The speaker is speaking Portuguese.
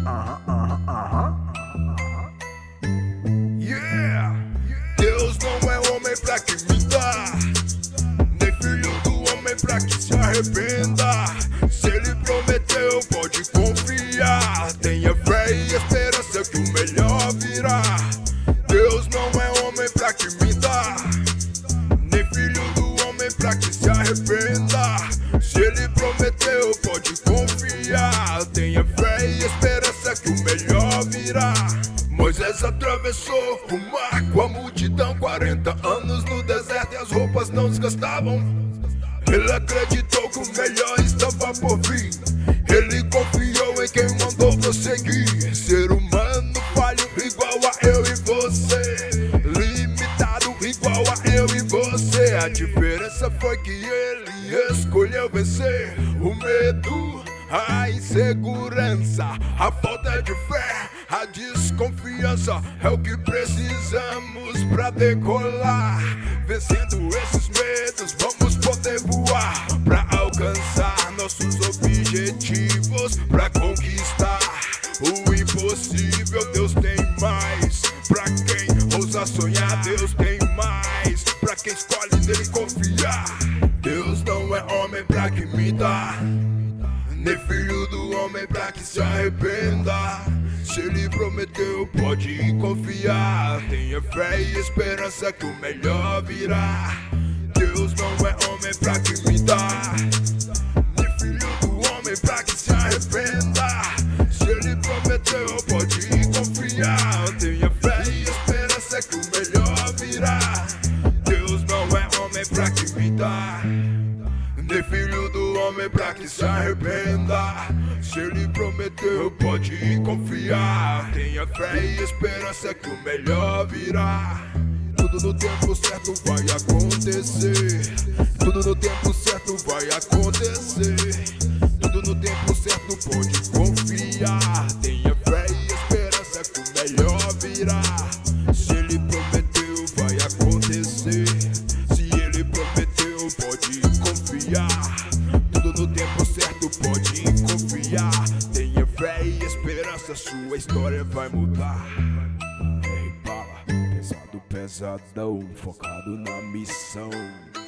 Yeah! Deus não é homem pra que minta, nem filho do homem pra que se arrependa. Se ele prometeu, pode confiar. Tenha fé e esperança que o melhor virá. Deus não é homem pra que minta, nem filho do homem pra que se arrependa. Se ele prometeu, pode confiar. Tenha fé e esperança que o melhor virá. Moisés atravessou o mar com a multidão, 40 anos no deserto e as roupas não desgastavam. Ele acreditou que o melhor estava por vir. Ele confiou em quem mandou prosseguir. Ser humano falho igual a eu e você, limitado igual a eu e você. A diferença foi que ele escolheu vencer o medo, a insegurança, a falta de fé, a desconfiança. É o que precisamos pra decolar. Vencendo esses medos, vamos poder voar pra alcançar nossos objetivos, pra conquistar o impossível. Deus tem mais pra quem ousa sonhar. Deus tem mais pra quem escolhe nele confiar. Deus não é homem pra que minta, nem filho do homem pra que se arrependa. Se ele prometeu, pode confiar. Tenha fé e esperança que o melhor virá. Deus não é homem pra que minta, nem filho do homem pra que se arrependa. Se ele prometeu, pode confiar. Tenha fé e esperança que o melhor virá. Deus não é homem pra que minta, nem filho do homem pra que se arrependa. Se ele prometeu, pode confiar. Tenha fé e esperança que o melhor virá. Tudo no tempo certo vai acontecer. Tudo no tempo certo vai acontecer. Tudo no tempo certo pode confiar. Tenha fé e esperança que o melhor virá. Se ele prometeu, vai acontecer. Se ele prometeu, pode confiar. Tudo no tempo certo pode confiar. Tenha fé e esperança, sua história vai mudar. Ei, bala, pesado, pesadão, focado na missão.